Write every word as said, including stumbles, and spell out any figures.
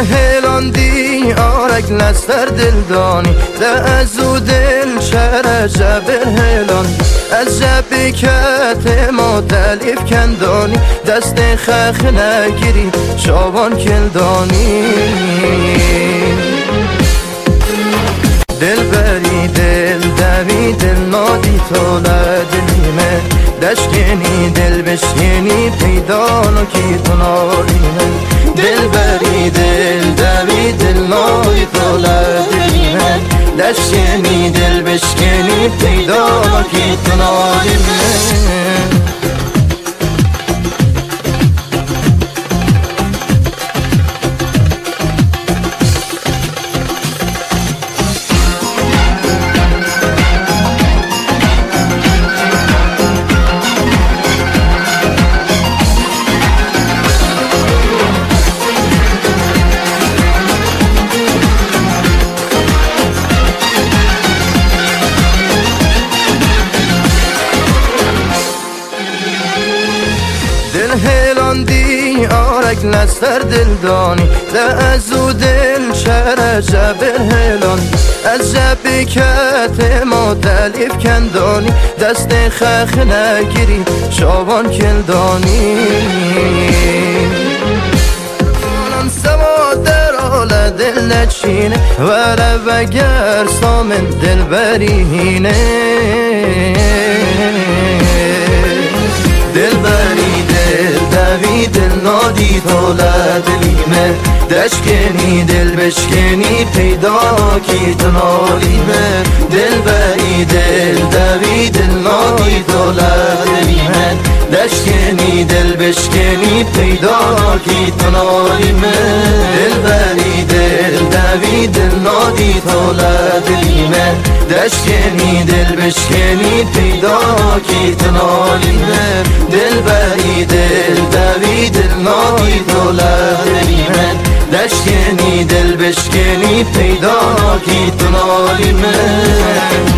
هلاندی آرک لستر دلدانی ده از او دل شهر جبر هلاندی از جبی کت ما دلیف کندانی دست خخ نگیری شابان کلدانی دل بری دل دوی دل نادی توله دلیمه دشکنی دل بشکنی پیدانو کی تنالینه دل بری دل دوی دل نادی توله دلیمه دشکنی دل بشکنی پیدانو کی تنالینه هلاندی آرک لستر دلدانی ده از او دل شهر جبر هلاندی از جبی کت ما دلیف کندانی دست خخ نگیری شابان کلدانی سوا در حال دل نچینه وره وگر سامن دل برینه دل بری دل دوی دل نادی توله دلیمه دشکنی دل بشکنی پیدا کی تنالیمه دل بری دل دوی دل نادی توله دلیمه دشکنی دل بشکنی پیدا کی تنالیمه دل بری دل دوی دل نادی توله دلیمه دشکنی دل بشکنی پیدا کی تنالیمه دل بری دل دوی دل نادی توله دلیمه دشکنی دل بشکنی پیدا کی تنالیمه